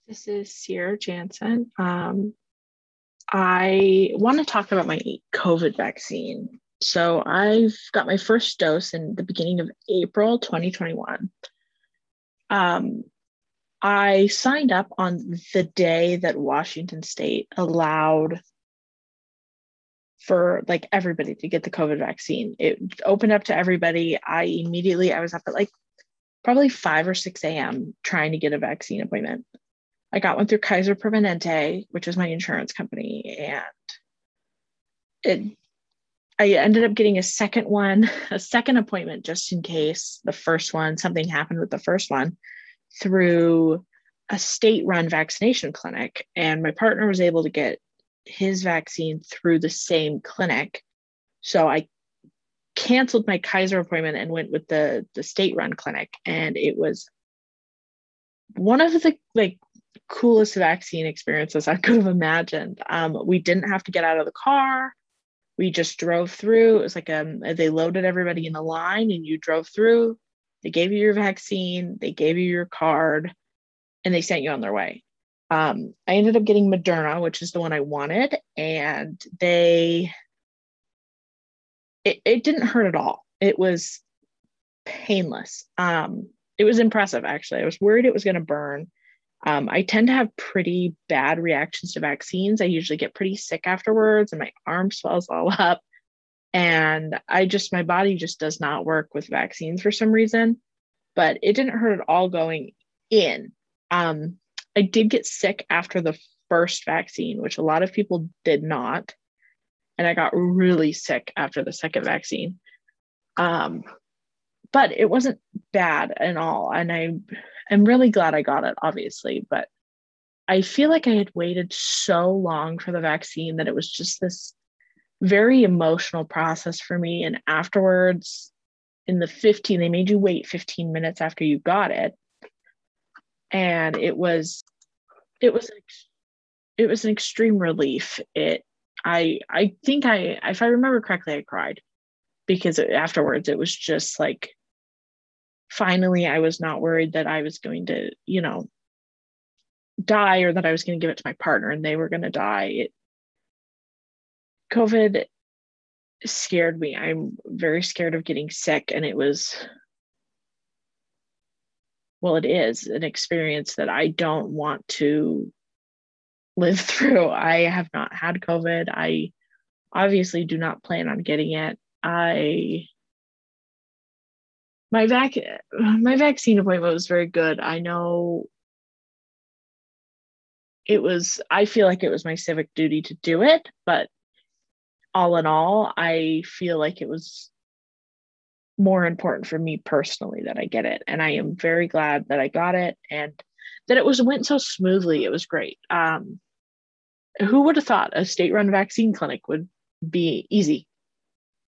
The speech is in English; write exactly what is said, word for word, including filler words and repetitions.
This is Sierra Jansen. Um, I want to talk about my COVID vaccine. So I've got my first dose in the beginning of April twenty twenty-one. Um, I signed up on the day that Washington State allowed for like everybody to get the COVID vaccine. It opened up to everybody. I immediately I was up at like probably five or six a m trying to get a vaccine appointment. I got one through Kaiser Permanente, which is my insurance company, and it I ended up getting a second one, a second appointment just in case the first one, something happened with the first one through a state-run vaccination clinic. And my partner was able to get his vaccine through the same clinic. So I canceled my Kaiser appointment and went with the the state-run clinic. And it was one of the like coolest vaccine experiences I could have imagined. Um, we didn't have to get out of the car. We just drove through. It was like um, they loaded everybody in a line and you drove through. They gave you your vaccine. They gave you your card and they sent you on their way. Um, I ended up getting Moderna, which is the one I wanted. And they, it, it didn't hurt at all. It was painless. Um, it was impressive, actually. I was worried it was going to burn. Um, I tend to have pretty bad reactions to vaccines. I usually get pretty sick afterwards and my arm swells all up. And I just, my body just does not work with vaccines for some reason, but it didn't hurt at all going in. Um, I did get sick after the first vaccine, which a lot of people did not. And I got really sick after the second vaccine. Um, but it wasn't bad at all. And I am really glad I got it, obviously. But I feel like I had waited so long for the vaccine that it was just this very emotional process for me. And afterwards, in the fifteen, they made you wait fifteen minutes after you got it. And it was, it was, it was an extreme relief. It, I, I think I, if I remember correctly, I cried because afterwards it was just like, finally, I was not worried that I was going to, you know, die or that I was going to give it to my partner and they were going to die. It, COVID scared me. I'm very scared of getting sick. And it was, well, it is an experience that I don't want to live through. I have not had COVID. I obviously do not plan on getting it. I my vac my vaccine appointment was very good. I know it was, I feel like it was my civic duty to do it, but all in all, I feel like it was more important for me personally that I get it. And I am very glad that I got it and that it was went so smoothly. It was great. Um, who would have thought a state-run vaccine clinic would be easy?